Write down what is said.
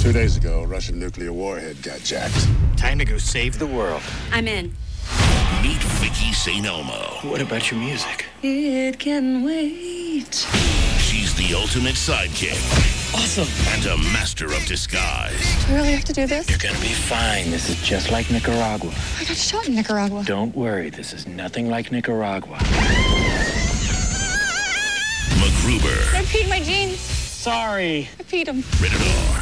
2 days ago, a Russian nuclear warhead got jacked. Time to go save the world. I'm in. Meet Vicky St. Elmo. What about your music? It can wait. She's the ultimate sidekick. Awesome. And a master of disguise. Do we really have to do this? You're gonna be fine. This is just like Nicaragua. I got shot in Nicaragua. Don't worry, this is nothing like Nicaragua. MacGruber. I peed my jeans. Sorry. I peed them. Rated R.